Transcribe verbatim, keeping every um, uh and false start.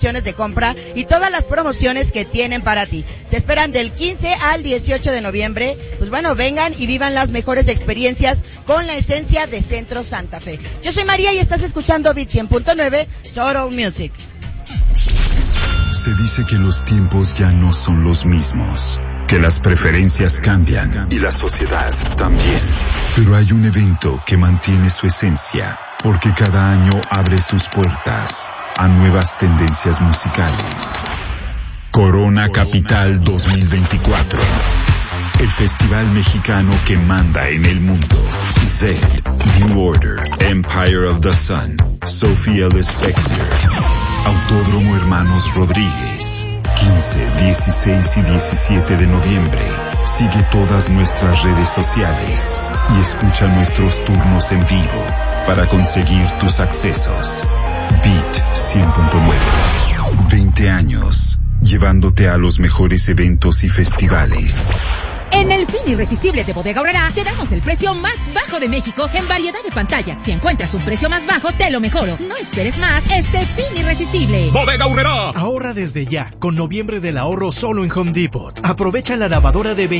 de compra y todas las promociones que tienen para ti. Te esperan del quince al dieciocho de noviembre. Pues bueno, vengan y vivan las mejores experiencias con la esencia de Centro Santa Fe. Yo soy María y estás escuchando Beat cien punto nueve Total Music. Se dice que los tiempos ya no son los mismos, que las preferencias cambian y la sociedad también. Pero hay un evento que mantiene su esencia, porque cada año abre sus puertas a nuevas tendencias musicales. Corona Capital dos mil veinticuatro. El festival mexicano que manda en el mundo. Zed, New Order, Empire of the Sun, Sophie Ellis-Bextor, Autódromo Hermanos Rodríguez. quince, dieciséis y diecisiete de noviembre. Sigue todas nuestras redes sociales y escucha nuestros turnos en vivo para conseguir tus accesos. Beat cien punto nueve. veinte años, llevándote a los mejores eventos y festivales. En el fin irresistible de Bodega Aurrerá te damos el precio más bajo de México en variedad de pantallas. Si encuentras un precio más bajo, te lo mejoro. No esperes más este fin irresistible. Bodega Aurrerá. Ahorra desde ya con noviembre del ahorro solo en Home Depot. Aprovecha la lavadora de